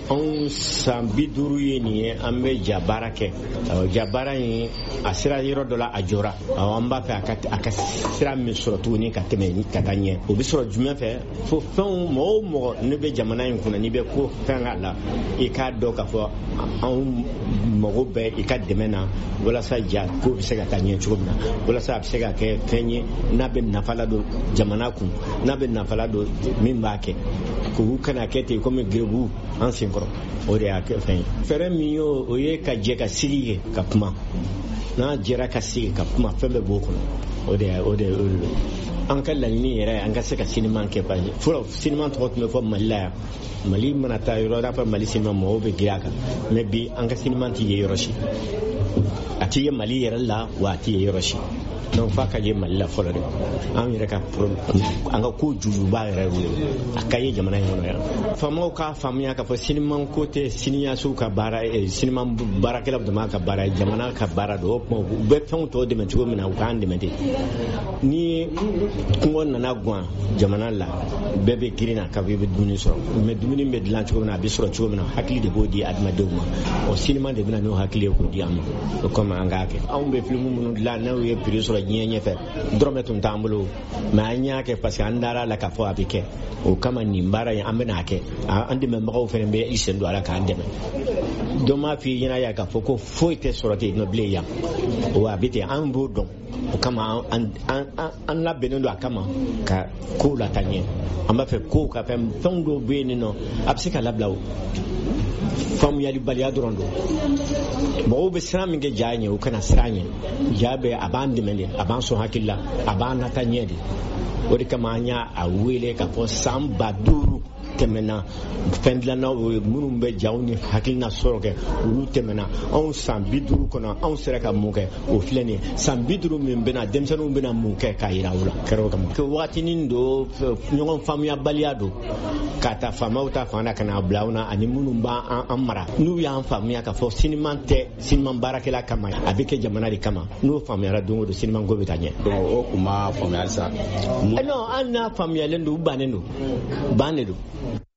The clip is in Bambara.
an san 50 ye nin ye an bɛ ja baara kɛ ja baara in a sera yɔrɔ dɔ la a jɔra an b'a fɛ a ka sira min sɔrɔ tuguni ka tɛmɛ ka taa ɲɛ o bɛ sɔrɔ jumɛn fɛ fo fɛn mɔgɔ o mɔgɔ ne bɛ jamana in kɔnɔ n'i bɛ ko fɛn a la i k'a dɔn k'a fɔ anw mago bɛ i ka dɛmɛ na walasa ja ko bɛ se ka taa ɲɛ cogo min na walasa a bɛ se ka kɛ fɛn ye n'a bɛ nafa la don jamana kun n'a bɛ nafa la don min b'a kɛ k'u kana kɛ ten komi gerebu an senkɔrɔ o de y'a kɛ fɛn ye fɛɛrɛ min ye o ye ka jɛ ka sigi ye ka kuma n'a jɛra ka sigi ka kuma fɛn bɛɛ b'o kɔnɔ o de an ka laɲini yɛrɛ an ka se ka siniman kɛ parce que fɔlɔ siniman tɔgɔ tun bɛ fɔ Mali la yan Mali mana taa yɔrɔ d'a fɔ Mali siniman mɔgɔw bɛ girin a kan mais bi an ka siniman tɛ ye yɔrɔ si a tɛ ye Mali yɛrɛ la wa a tɛ ye yɔrɔ si donc f'a ka ye Mali la fɔlɔ de an yɛrɛ ka an ka ko jujuba yɛrɛ a ka ye jamana in kɔnɔ yan faamaw k'a faamuya k'a fɔ siniman ko tɛ siniyasow ka baara siniman baarakɛlaw dama ka baara jamana ka baara don o kuma u bɛ fɛnw tɔw dɛmɛ cogo min na u k'an dɛmɛ ten ni kungo nana gan jamana la bɛɛ bɛ girinna ka bɛ dumuni sɔrɔ mais dumuni bɛ dilan cogo min na a bɛ sɔrɔ cogo min na hakili de b'o di adamadenw ma o siniman de bɛna n'o hakili ye k'o di an ma o comme an k'a kɛ anw bɛ film minnu dilan n'aw ye prix sɔrɔ diɲɛ ɲɛfɛ dɔrɔmɛ tun t'an bolo mais an y'a kɛ parce que an dara la k'a fɔ a bɛ kɛ o kama nin baara in an bɛna kɛ an dɛmɛbagaw fana bɛ i sen don a la k'an dɛmɛ dɔ m'a f'i ɲɛna yan k'a fɔ ko foyi tɛ sɔrɔ ten nɔ bilen yan o a bɛ ten an b'o dɔn o kama an labɛnnen don a kama ka kow lataa ɲɛ an b'a fɛ kow ka fɛn dɔw bɛ yen nɔ a bɛ se ka labila o faamuyalibaliya dɔrɔn don mɔgɔw bɛ siran min kɛ ja ɲɛ o kana siran ɲɛ ja bɛ a b'an dɛmɛ de a b'an sɔn hakili la a b'an nata ɲɛ de o de kama an y'a wele k'a fɔ san 5000 tɛmɛna fɛn dilannaw minnu bɛ jaw ni hakilina sɔrɔ kɛ olu tɛmɛna anw san 50 kɔnɔ anw sera ka mun kɛ o filɛ nin ye san 50 min bɛna denmisɛnninw bɛna mun kɛ k'a yira u la kɛra o kama waatinin don ɲɔgɔn faamuyabaliya don k'a ta faamaw ta fan na ka na bila anw na ani minnu b'an mara n'u y'an faamuya k'a fɔ siniman tɛ siniman baarakɛla kama a bɛ kɛ jamana de kama n'o faamuyara don o don siniman ko bɛ taa ɲɛ o kun ma faamuya halisa non an n'a faamuyalen don u bannen don